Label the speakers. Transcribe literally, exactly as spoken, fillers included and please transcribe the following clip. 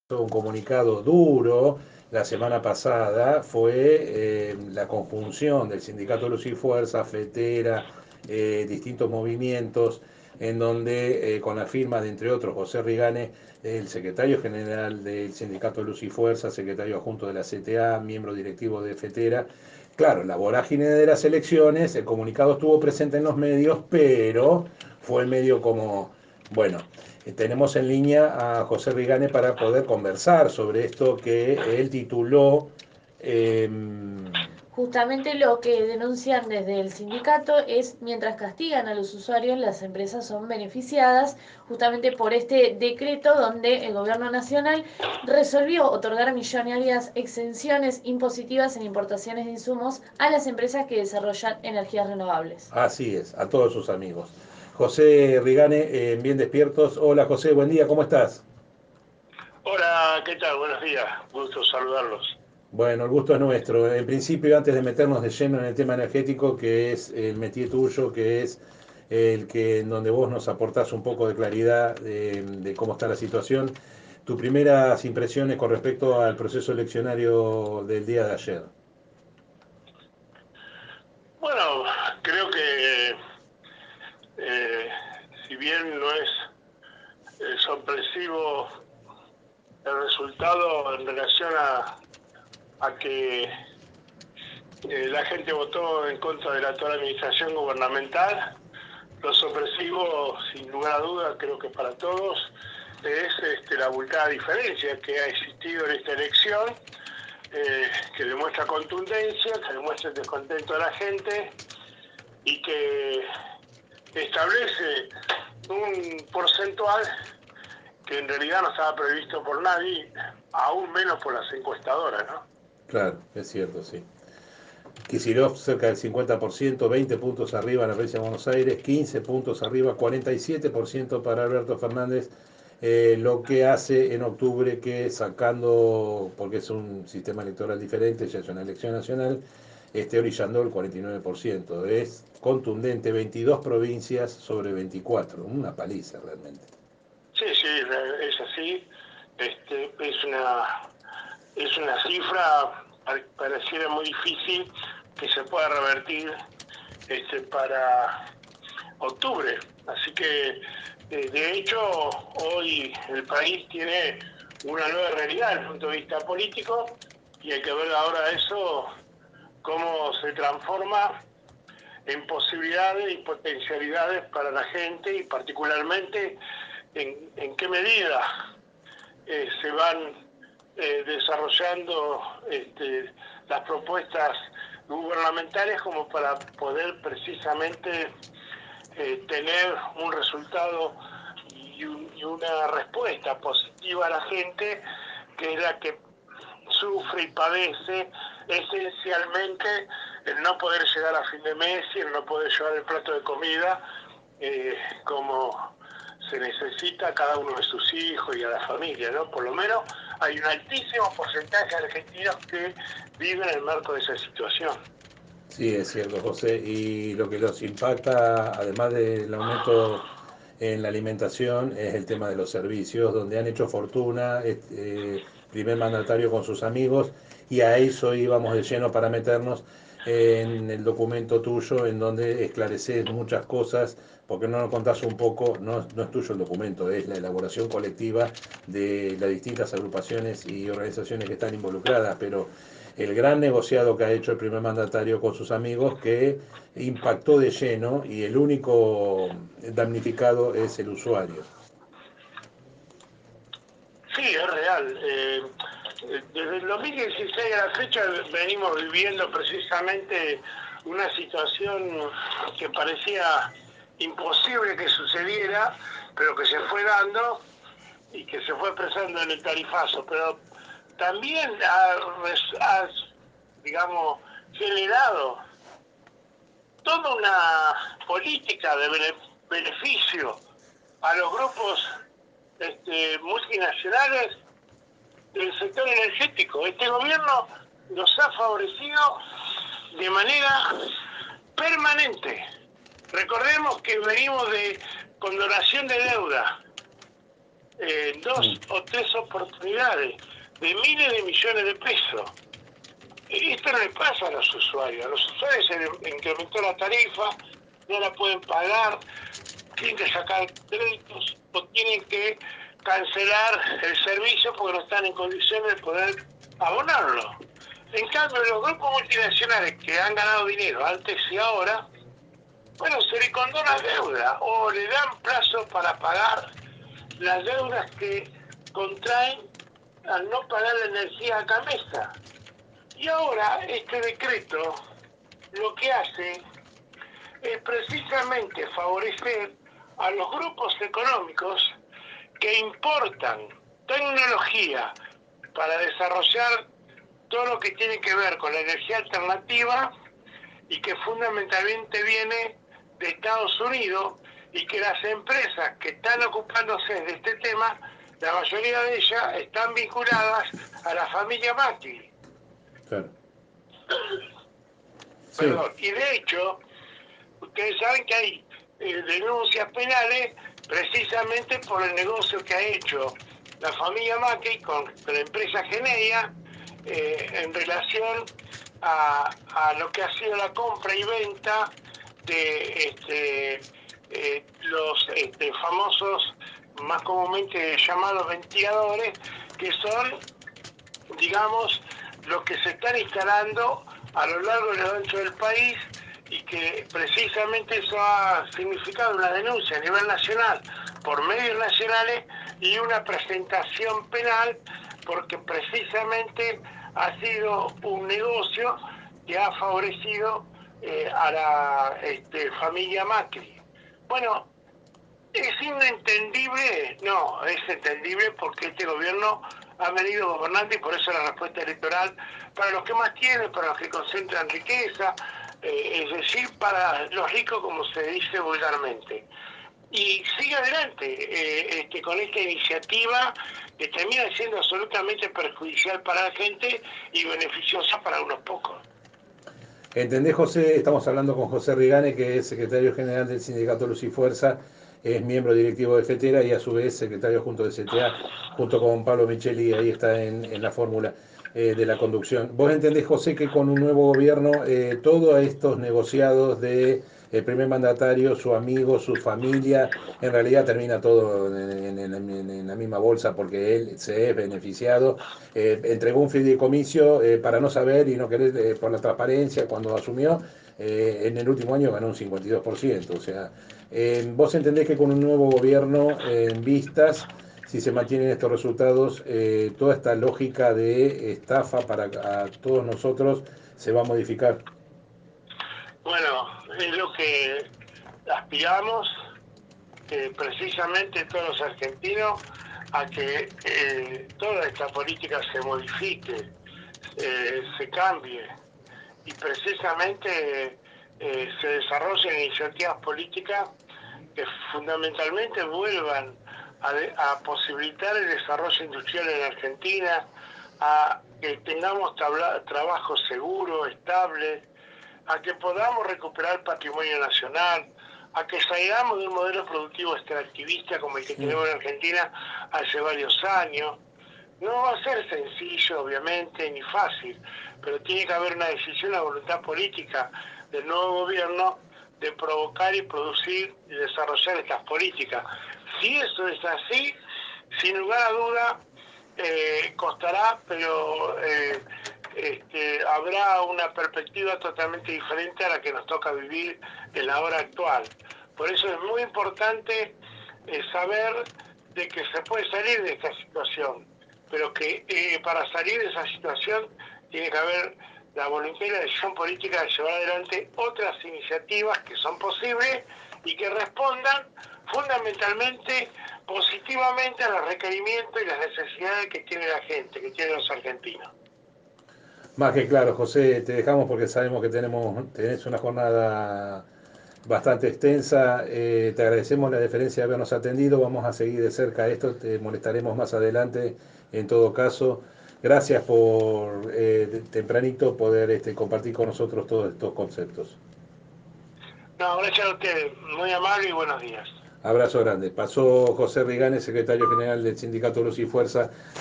Speaker 1: Un comunicado duro la semana pasada fue eh, la conjunción del Sindicato Luz y Fuerza, FETERA, eh, distintos movimientos, en donde eh, con la firma de, entre otros, José Rigane, el secretario general del Sindicato Luz y Fuerza, secretario adjunto de la C T A, miembro directivo de FETERA. Claro, en la vorágine de las elecciones, el comunicado estuvo presente en los medios, pero fue medio como, bueno, eh, tenemos en línea a José Rigane para poder conversar sobre esto que él tituló eh,
Speaker 2: Justamente lo que denuncian desde el sindicato es, mientras castigan a los usuarios, las empresas son beneficiadas justamente por este decreto donde el gobierno nacional resolvió otorgar millonarias exenciones impositivas en importaciones de insumos a las empresas que desarrollan energías renovables.
Speaker 1: así es, a todos sus amigos. José Rigane, eh, bien despiertos. Hola José, buen día, ¿cómo estás?
Speaker 3: Hola, ¿qué tal? Buenos días, gusto saludarlos.
Speaker 1: Bueno, el gusto es nuestro. En principio, antes de meternos de lleno en el tema energético, que es el métier tuyo, que es el que en donde vos nos aportás un poco de claridad de, de cómo está la situación, tus primeras impresiones con respecto al proceso eleccionario del día de ayer.
Speaker 3: Bueno, creo que eh, si bien no es eh, sorpresivo el resultado en relación a, a que eh, la gente votó en contra de la actual administración gubernamental, lo sorpresivo, sin lugar a duda, creo que para todos, es este, la abultada diferencia que ha existido en esta elección, eh, que demuestra contundencia, que demuestra el descontento de la gente y que establece un porcentual que en realidad no estaba previsto por nadie, aún menos por las encuestadoras, ¿no?
Speaker 1: Claro, es cierto, sí. Kicillof cerca del cincuenta por ciento, veinte puntos arriba en la provincia de Buenos Aires, quince puntos arriba, cuarenta y siete por ciento para Alberto Fernández, eh, lo que hace en octubre que sacando, porque es un sistema electoral diferente, ya es una elección nacional, esté orillando el cuarenta y nueve por ciento. Es contundente, veintidós provincias sobre veinticuatro, una paliza realmente.
Speaker 3: Sí, sí, es así. Este, es una es una cifra, pareciera muy difícil que se pueda revertir este, para octubre. Así que, eh, de hecho, hoy el país tiene una nueva realidad desde el punto de vista político y hay que ver ahora eso, cómo se transforma en posibilidades y potencialidades para la gente y particularmente en, en qué medida eh, se van eh, desarrollando este, las propuestas gubernamentales como para poder precisamente eh, tener un resultado y, un, y una respuesta positiva a la gente, que es la que sufre y padece esencialmente el no poder llegar a fin de mes y el no poder llevar el plato de comida eh, como se necesita a cada uno de sus hijos y a la familia, ¿no? Por lo menos hay un altísimo porcentaje de argentinos que viven en el marco de esa situación.
Speaker 1: Sí, es cierto, José. Y lo que los impacta, además del aumento en la alimentación, es el tema de los servicios, donde han hecho fortuna, este, primer mandatario con sus amigos, y a eso íbamos de lleno para meternos en el documento tuyo, en donde esclareces muchas cosas, porque no nos contás un poco, no, no es tuyo el documento, es la elaboración colectiva de las distintas agrupaciones y organizaciones que están involucradas, pero el gran negociado que ha hecho el primer mandatario con sus amigos que impactó de lleno y el único damnificado es el usuario.
Speaker 3: Sí, es real. Eh, desde el dos mil dieciséis a la fecha venimos viviendo precisamente una situación que parecía imposible que sucediera, pero que se fue dando y que se fue expresando en el tarifazo, pero también ha, ha digamos, generado toda una política de bene, beneficio a los grupos este, multinacionales del sector energético. Este gobierno nos ha favorecido de manera permanente. Recordemos que venimos de condonación de deuda, eh, dos o tres oportunidades de miles de millones de pesos. Y esto no le pasa a los usuarios. A los usuarios se les incrementó la tarifa, no la pueden pagar, tienen que sacar créditos o tienen que cancelar el servicio porque no están en condiciones de poder abonarlo. En cambio, los grupos multinacionales que han ganado dinero antes y ahora, bueno, se le condona deuda o le dan plazo para pagar las deudas que contraen al no pagar la energía a Camesa. Y ahora este decreto lo que hace es precisamente favorecer a los grupos económicos que importan tecnología para desarrollar todo lo que tiene que ver con la energía alternativa y que fundamentalmente viene de Estados Unidos, y que las empresas que están ocupándose de este tema, la mayoría de ellas están vinculadas a la familia Macri.
Speaker 1: Claro. Sí.
Speaker 3: Perdón. Y de hecho, ustedes saben que hay eh, denuncias penales precisamente por el negocio que ha hecho la familia Macri con, con la empresa Geneia eh, en relación a, a lo que ha sido la compra y venta de este, eh, los este, famosos, más comúnmente llamados ventiladores, que son, digamos, los que se están instalando a lo largo y a lo ancho del país, y que precisamente eso ha significado una denuncia a nivel nacional por medios nacionales y una presentación penal, porque precisamente ha sido un negocio que ha favorecido eh, a la este, familia Macri. Bueno, ¿es inentendible? No, es entendible porque este gobierno ha venido gobernando, y por eso la respuesta electoral para los que más tienen, para los que concentran riqueza, eh, es decir, para los ricos, como se dice vulgarmente. Y sigue adelante eh, este, con esta iniciativa que termina siendo absolutamente perjudicial para la gente y beneficiosa para unos pocos.
Speaker 1: ¿Entendés, José? Estamos hablando con José Rigane, que es secretario general del sindicato Luz y Fuerza, es miembro directivo de FETERA y a su vez secretario junto de C T A, junto con Pablo Micheli, ahí está en, en la fórmula eh, de la conducción. ¿Vos entendés, José, que con un nuevo gobierno eh, todos estos negociados de el primer mandatario, su amigo, su familia, en realidad termina todo en, en, en, en la misma bolsa porque él se es beneficiado, eh, entregó un fideicomiso eh, para no saber y no querer eh, por la transparencia cuando asumió, eh, en el último año ganó un cincuenta y dos por ciento, o sea, eh, vos entendés que con un nuevo gobierno eh, en vistas, si se mantienen estos resultados, eh, toda esta lógica de estafa para a todos nosotros se va a modificar.
Speaker 3: Bueno, es lo que aspiramos, eh, precisamente todos los argentinos, a que eh, toda esta política se modifique, eh, se cambie, y precisamente eh, se desarrollen iniciativas políticas que fundamentalmente vuelvan a, de, a posibilitar el desarrollo industrial en Argentina, a que tengamos tabla, trabajo seguro, estable, a que podamos recuperar patrimonio nacional, a que salgamos de un modelo productivo extractivista como el que tenemos en Argentina hace varios años. No va a ser sencillo, obviamente, ni fácil, pero tiene que haber una decisión, una voluntad política del nuevo gobierno de provocar y producir y desarrollar estas políticas. Si eso es así, sin lugar a duda, eh, costará, pero eh, este, habrá una perspectiva totalmente diferente a la que nos toca vivir en la hora actual. Por eso es muy importante eh, saber de que se puede salir de esta situación, pero que eh, para salir de esa situación tiene que haber la voluntad y la decisión política de llevar adelante otras iniciativas que son posibles y que respondan fundamentalmente positivamente a los requerimientos y las necesidades que tiene la gente, que tienen los argentinos.
Speaker 1: Más que claro, José, te dejamos porque sabemos que tenemos tenés una jornada bastante extensa. Eh, te agradecemos la deferencia de habernos atendido. Vamos a seguir de cerca esto, te molestaremos más adelante en todo caso. Gracias por eh, tempranito poder este, compartir con nosotros todos estos conceptos.
Speaker 3: No, gracias a ustedes. Muy amable y buenos días.
Speaker 1: Abrazo grande. Pasó José Riganes, secretario general del Sindicato Luz y Fuerza